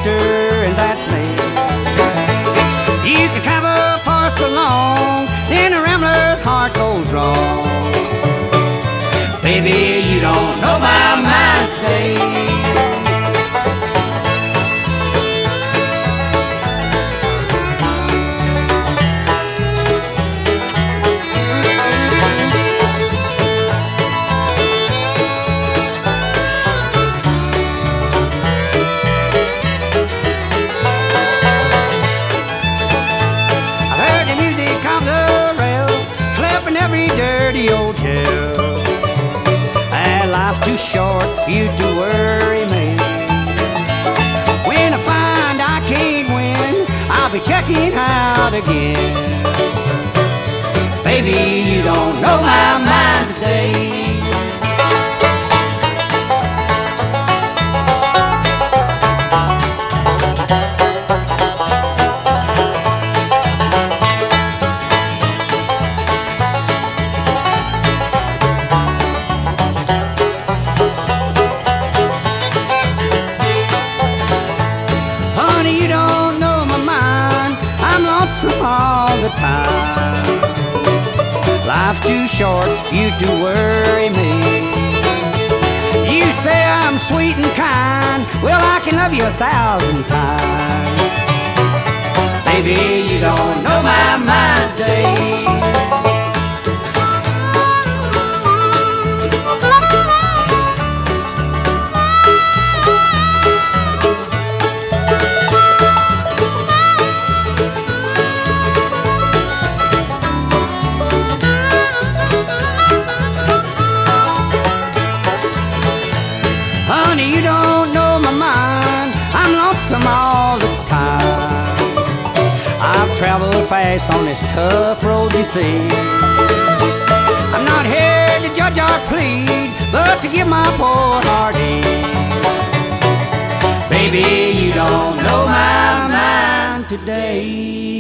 drifter, and that's me. You can travel for so long, then a rambler's heart goes wrong. Baby, you don't know my mind today. Every dirty old jail, and life's too short for you to worry me. When I find I can't win, I'll be checking out again. Baby, you don't know my mind today. All the time, life's too short, you to worry me. You say I'm sweet and kind, well I can love you 1,000 times. Baby, you don't know my mind today. Honey, you don't know my mind, I'm lonesome all the time. I've traveled fast on this tough road, you see. I'm not here to judge or plead, but to give my poor heart ease. Baby, you don't know my mind today.